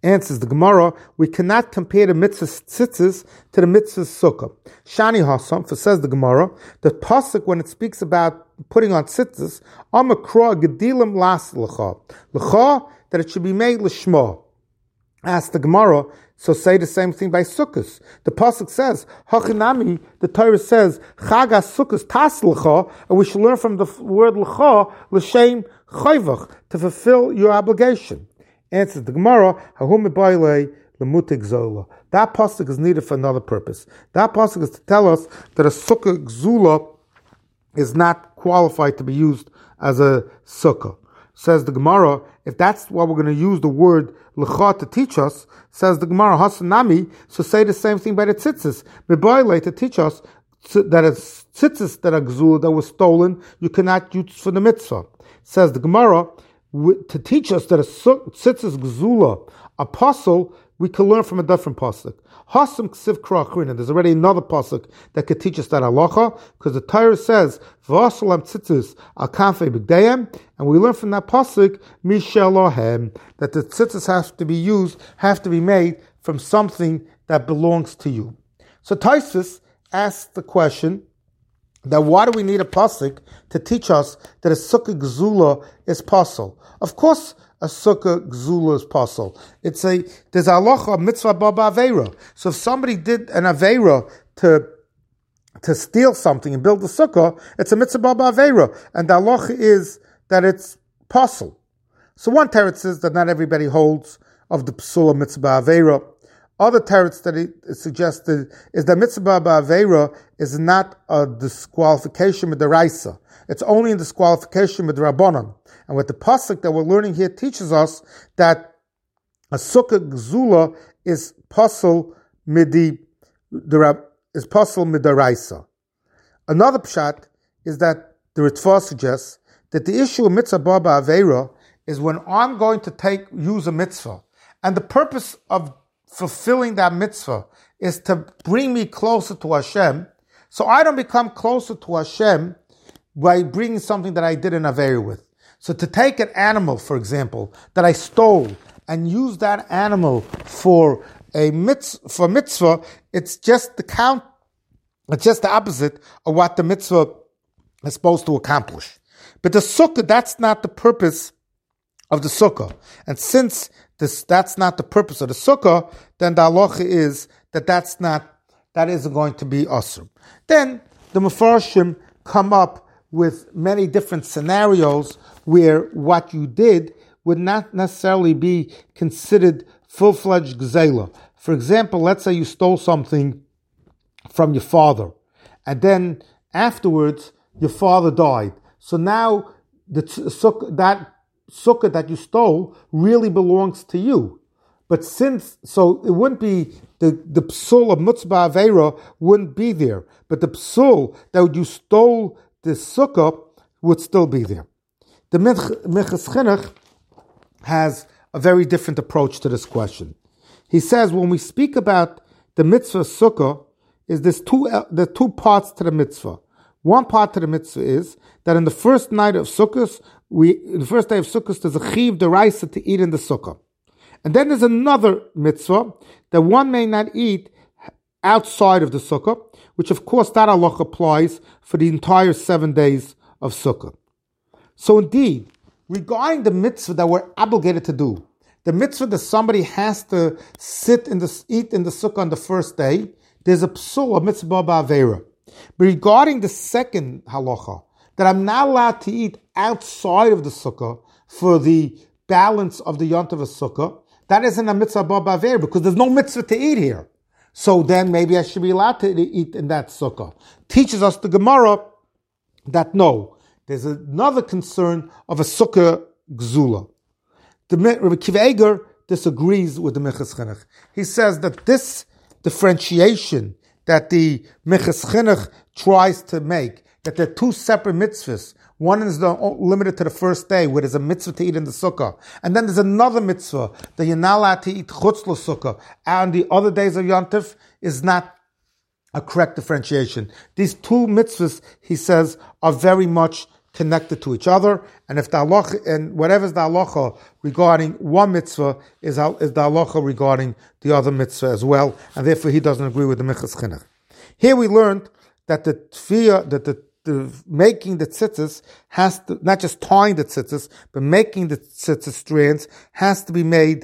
Answers the Gemara, we cannot compare the mitzvah tzitzis to the mitzvah sukkah. Shani Hassam, for says the Gemara, the pasuk when it speaks about putting on tzitzis, amakra gedilim las l'cha. L'cha, that it should be made l'shma. Ask the Gemara, so say the same thing by sukkahs. The pasuk says, hachinami, the Torah says, chagas sukkahs tas l'cha, and we should learn from the word l'cha, l'shem chayvach, to fulfill your obligation. Answers the Gemara, Hahum Baile Lemutik Zola. That pasuk is needed for another purpose. That pasuk is to tell us that a sukkah gzula is not qualified to be used as a sukkah. Says the Gemara, if that's what we're going to use the word lecha to teach us, says the Gemara, Hasanami, so say the same thing by the tzitzis. Mebaile to teach us that it's tzitzis that are gzula that was stolen, you cannot use for the mitzvah. Says the Gemara, to teach us that a tzitzis gzula, apostle, we can learn from a different pasuk. Hasam ksiv krachrin. There's already another pasuk that could teach us that halacha, because the Torah says v'asalam tzitzis al kanfei b'gdayim, and we learn from that pasuk mishalohem that the tzitzis have to be used, have to be made from something that belongs to you. So Tosfos asks the question, that why do we need a pasuk to teach us that a sukkah gzula is pasul? Of course, a sukkah gzula is pasul. It's a there's a halacha mitzvah baba aveira. So if somebody did an aveira to to steal something and build a sukkah, it's a mitzvah baba aveira, and the halacha is that it's pasul. So one teretz says that not everybody holds of the psula mitzvah aveira. Other teretz that it suggested is that mitzvah ba'aveira is not a disqualification with the raisa. It's only a disqualification with the rabbanon. And what the pasuk that we're learning here teaches us that a sukkah gzula is pasul midi is pasul midaraisa. Another pshat is that the Ritva suggests that the issue of mitzvah ba'aveira is when I'm going to take use a mitzvah, and the purpose of fulfilling that mitzvah is to bring me closer to Hashem, so I don't become closer to Hashem by bringing something that I did an aveira with. So to take an animal, for example, that I stole and use that animal for a mitzvah, for mitzvah, it's just the count, it's just the opposite of what the mitzvah is supposed to accomplish. But the sukkah, that's not the purpose of the sukkah. And since this, that's not the purpose of the sukkah, then the halacha is that that's not, that isn't going to be asur. Then the Mefarshim come up with many different scenarios where what you did would not necessarily be considered full-fledged gzela. For example, let's say you stole something from your father, and then afterwards your father died. So now the sukkah, that sukkah that you stole really belongs to you. But since, so it wouldn't be, the, the psul of mitzvah aveira wouldn't be there. But the psul that you stole the sukkah would still be there. The Minchas Chinuch has a very different approach to this question. He says when we speak about the mitzvah sukkah, is there's two, there are two parts to the mitzvah. One part to the mitzvah is that in the first night of Sukkot, we, the first day of Sukkot, there's a chiv deraisa to eat in the sukkah. And then there's another mitzvah that one may not eat outside of the sukkah, which of course that halach applies for the entire seven days of sukkah. So indeed, regarding the mitzvah that we're obligated to do, the mitzvah that somebody has to sit in the, eat in the sukkah on the first day, there's a psul, a mitzvah ba'aveira. But regarding the second halacha, that I'm not allowed to eat outside of the sukkah for the balance of the yont of a sukkah, that isn't a mitzvah ba'aveira because there's no mitzvah to eat here. So then maybe I should be allowed to eat in that sukkah. Teaches us the Gemara that no, there's another concern of a sukkah gzula. The Rabbi Akiva Eiger disagrees with the Minchas Chinuch. He says that this differentiation that the Minchas Chinuch tries to make, that there are two separate mitzvahs. One is the, limited to the first day, where there's a mitzvah to eat in the sukkah. And then there's another mitzvah that you're not allowed to eat chutz l'sukkah. And the other days of Yom Tov is not a correct differentiation. These two mitzvahs, he says, are very much connected to each other, and if the halacha, and whatever's the halacha regarding one mitzvah is, is the halacha regarding the other mitzvah as well, and therefore he doesn't agree with the Minchas Chinuch. Here we learned that the tefillah, that the, the making the tzitzis has to, not just tying the tzitzis, but making the tzitzis strands has to be made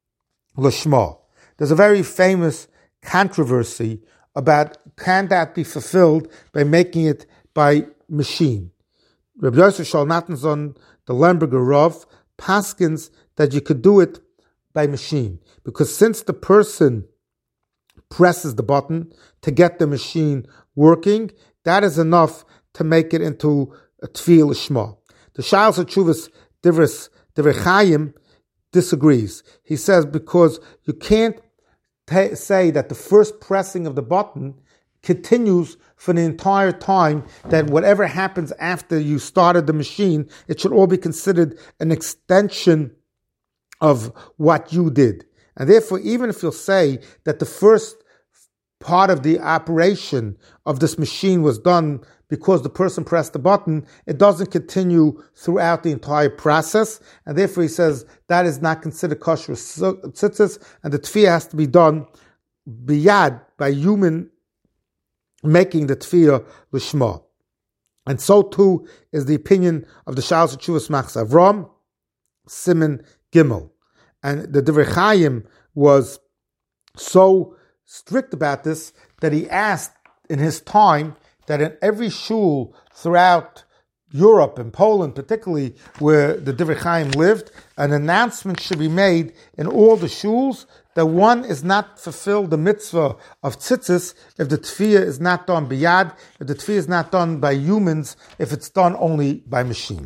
lishma. There's a very famous controversy about can that be fulfilled by making it by machine. Rabbi Yosef Shal Natanson, the Lemberger Rav, paskins that you could do it by machine, because since the person presses the button to get the machine working, that is enough to make it into a tefillah lishma. The Sha'al Chuvas Divris Divrei Chaim disagrees. He says because you can't t- say that the first pressing of the button continues for the entire time, that whatever happens after you started the machine, it should all be considered an extension of what you did. And therefore, even if you'll say that the first part of the operation of this machine was done because the person pressed the button, it doesn't continue throughout the entire process. And therefore, he says that is not considered kosher tzitzis, and the tefillah has to be done biyad, by human making the tefillah lishma. And so too is the opinion of the Sha'al Chuvas Machs Avram, Siman Gimel. And the Divrei Chaim was so strict about this that he asked in his time that in every shul throughout Europe and Poland, particularly where the Divrei Chaim lived, an announcement should be made in all the shuls that one is not fulfilled the mitzvah of tzitzis if the tefillah is not done biyad, if the tefillah is not done by humans, if it's done only by machine.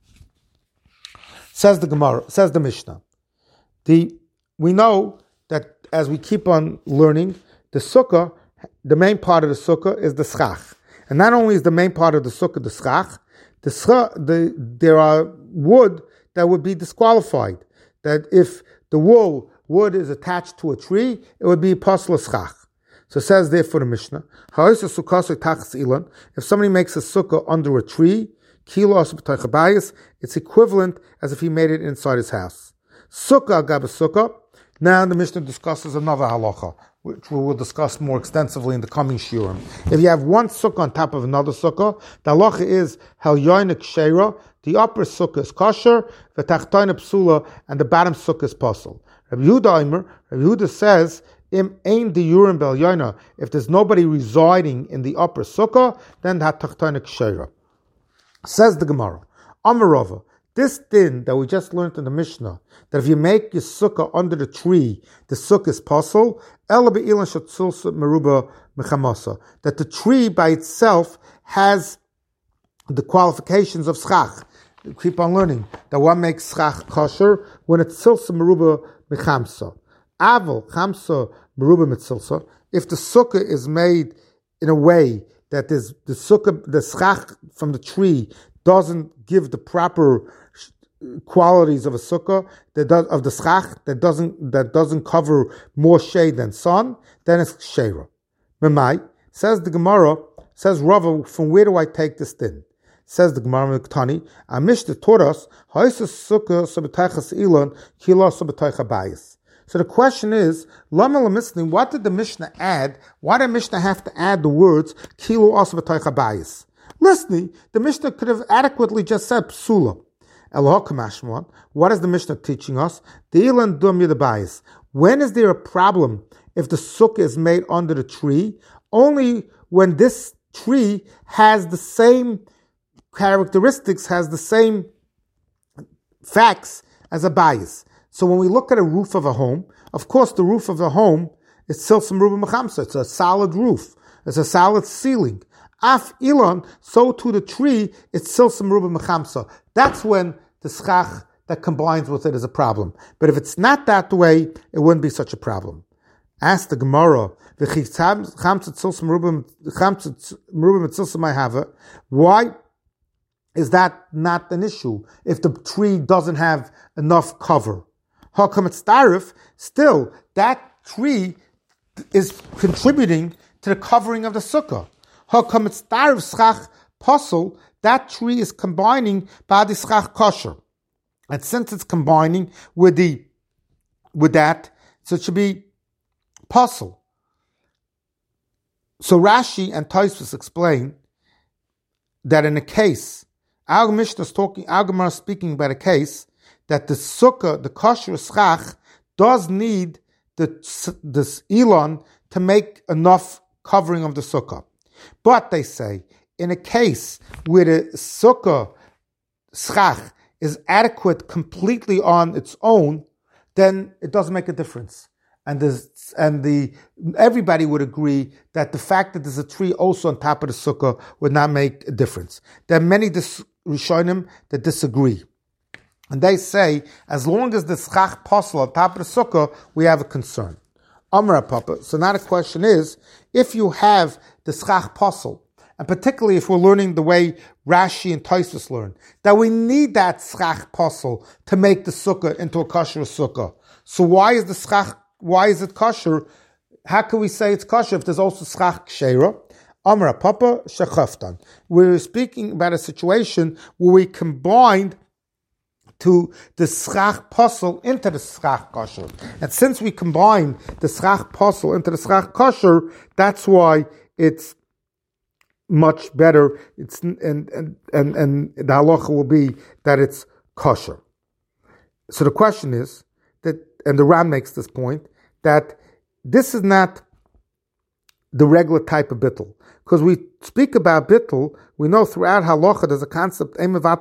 Says the Gemara, says the Mishnah. The we know that as we keep on learning, the sukkah, the main part of the sukkah is the schach. And not only is the main part of the sukkah the schach, the, schach, the there are wood that would be disqualified. That if the wool wood is attached to a tree, it would be pasla schach. So it says there for the Mishnah, if somebody makes a sukkah under a tree, it's equivalent as if he made it inside his house. Sukkah gab a sukkah. Now the Mishnah discusses another halacha, which we will discuss more extensively in the coming shiurim. If you have one sukkah on top of another sukkah, the halacha is hel yoinik sheira, the upper sukkah is kosher, the tachtoina psula, and the bottom sukkah is pasul. Rabbi Yehuda Omer, Rabbi Yehuda says, im ein di yurim bel yoina, if there's nobody residing in the upper sukkah, then the tachtoina sheira. Says the Gemara, Amarova, this din that we just learned in the Mishnah, that if you make your sukkah under the tree, the sukkah is pasul, that the tree by itself has the qualifications of schach. You keep on learning that one makes schach kosher when it's silsa meruba mechamsa. Aval chamsa meruba mitzilsa. If the sukkah is made in a way that is the sukkah, the schach from the tree doesn't give the proper qualities of a sukkah, that does, of the schach, that doesn't that doesn't cover more shade than sun, then it's sheira. Memai, says the Gemara, says Rava, from where do I take this din? Says the Gemara Miktani, a Mishnah taught us, sukkah sabetaychas ilan, kila sabetaycha bayis. So the question is, Lama Lamisni, what did the Mishnah add? Why did the Mishnah have to add the words kilo sabetaycha bayis? Listening, the Mishnah could have adequately just said psula. What is the Mishnah teaching us? When is there a problem if the sukkah is made under the tree? Only when this tree has the same characteristics, has the same facts as a bayis. So when we look at a roof of a home, of course the roof of a home is silsa meruba mechamsa. It's a solid roof. It's a solid ceiling. Af ilon, so to the tree, it's silsa meruba mechamsa. That's when the schach that combines with it is a problem. But if it's not that way, it wouldn't be such a problem. Ask the Gemara, why is that not an issue if the tree doesn't have enough cover? How come it's starif? Still, that tree is contributing to the covering of the sukkah. How come it's starif schach puzzle that tree is combining ba'ad schach kosher. And since it's combining with the with that, so it should be possible. So Rashi and Tosfos explain that in a case, our Mishnah is talking, our Gemara is speaking about a case that the sukkah, the kosher schach, does need the this elon to make enough covering of the sukkah. But they say, in a case where the sukkah schach is adequate completely on its own, then it doesn't make a difference. And there's, and the everybody would agree that the fact that there's a tree also on top of the sukkah would not make a difference. There are many dis- Rishonim that disagree. And they say, as long as the schach posel on top of the sukkah, we have a concern. Amar Papa. So now the question is, if you have the schach posel, and particularly if we're learning the way Rashi and Tosfos learn, that we need that schach posel to make the sukkah into a kosher sukkah. So why is the schach, why is it kosher? How can we say it's kosher if there's also schach kshera? Amar Papa shechaftan. We're speaking about a situation where we combined to the schach posel into the schach kosher. And since we combine the schach posel into the schach kosher, that's why it's much better. It's and and and, and the halacha will be that it's kosher. So the question is that, and the Ram makes this point, that this is not the regular type of bittul. Because we speak about bittul, we know throughout halacha there's a concept,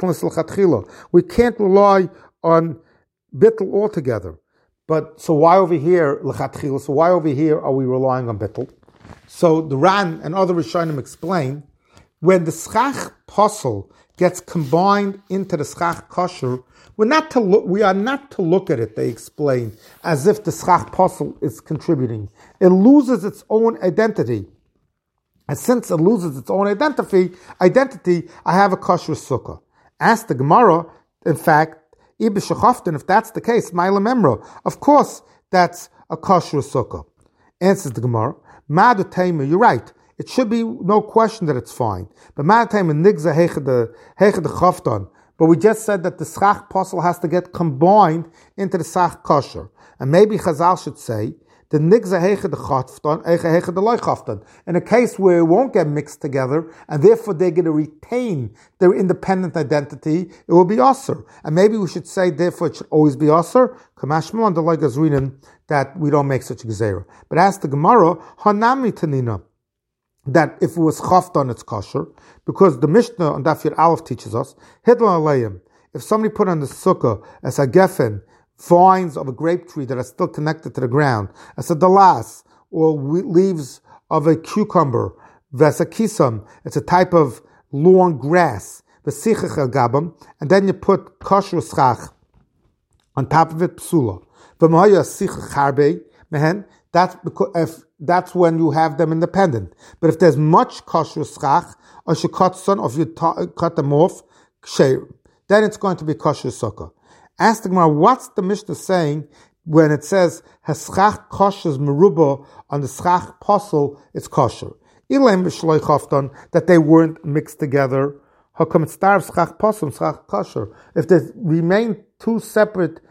we can't rely on bittul altogether. But so why over here, l'chatchila, so why over here are we relying on bittul? So the Ran and other Rishonim explain, when the schach posel gets combined into the schach kosher, we're not to look, we are not to look at it, they explain, as if the schach posel is contributing. It loses its own identity. And since it loses its own identity, identity, I have a kosher sukkah. Ask the Gemara, in fact, if that's the case, Ma'ila Memra, of course, that's a kosher sukkah. Answers the Gemara, Ma'adu Taima, you're right. It should be no question that it's fine. But Ma'adu Taima, Nigza Heichad Chaftan. But we just said that the schach posel has to get combined into the schach kosher. And maybe Chazal should say, the nigza heichad chaftan, heichad loy chaftan. In a case where it won't get mixed together, and therefore they're going to retain their independent identity, it will be asur. And maybe we should say, therefore, it should always be asur. Kamashma on the loy gazrinim, that we don't make such a gezerah. But as the Gemara, hanami tanina, that if it was chaftan, it's kosher, because the Mishnah on Daf Yud Aleph teaches us, hidlan aleim, if somebody put on the sukkah as a gefen, vines of a grape tree that are still connected to the ground, as a dalas, or leaves of a cucumber, vesakisam, it's a type of long grass, vesichach el gabam, and then you put kosher schach on top of it, psula. V'mahaya sichach harbe, mehen, that's because if that's when you have them independent. But if there's much kosher schach, or shekatson, or if you ta- cut them off, ksher, then it's going to be kosher sukkah. Ask the Gemara, what's the Mishnah saying when it says haschach kosher meruba on the schach posel? It's kosher. Ilaim b'shloi chaftan, that they weren't mixed together. How come it starves schach posel schach kosher? If there remain two separate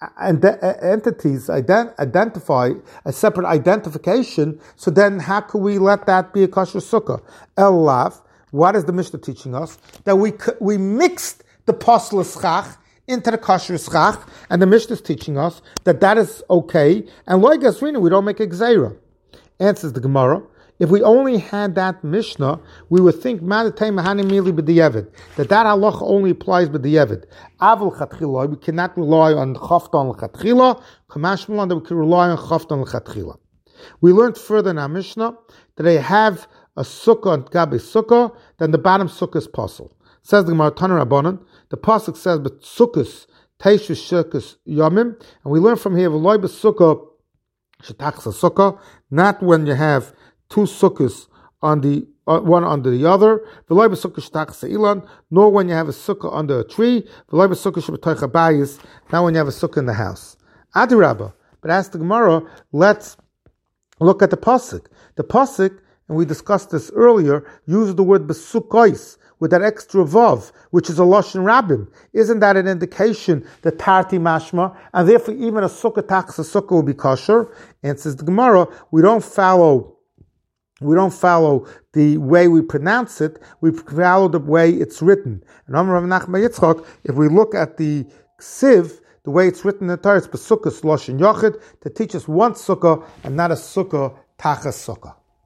entities, ident- identify a separate identification, so then how can we let that be a kosher sukkah? El lav. What is the Mishnah teaching us? That we we mixed the posel schach into the kosher schach, and the Mishnah is teaching us that that is okay, and loy gasrina, we don't make a gzeira. Answers the Gemara, if we only had that Mishnah, we would think madatay mahani mili b'di'evid, that that halacha only applies b'di'evid. Avul chatchila, we cannot rely on chaftan l'chatchila, kamash milan, that we can rely on chaftan l'chatchila. We learned further in our Mishnah that they have a sukkah on gabi sukkah, then the bottom sukkah is posel. Says the Gemara, Taner Rabbanan, the pasuk says, "But sukkahs teishu shirkus yomim," and we learn from here, "V'loy b'sukkah shetachsa sukkah," not when you have two sukkahs on the uh, one under the other. V'loy b'sukkah shetachsa ilan, nor when you have a sukkah under a tree. V'loy b'sukkah shebetoich habayis, not when you have a sukkah in the house. Adirabba, but ask the Gemara, let's look at the pasuk. The pasuk, and we discussed this earlier, uses the word b'sukkos, with that extra vav, which is a lashon rabbim? Isn't that an indication that tarti mashma, and therefore even a sukkah tachas a sukkah will be kosher? And says the Gemara, we don't follow, we don't follow the way we pronounce it. We follow the way it's written. And Amar Rav Nachman Yitzchak, if we look at the siv, the way it's written in the Torah, it's Besukkah Lashon Yochid, to teach us one sukkah and not a sukkah tachas sukkah.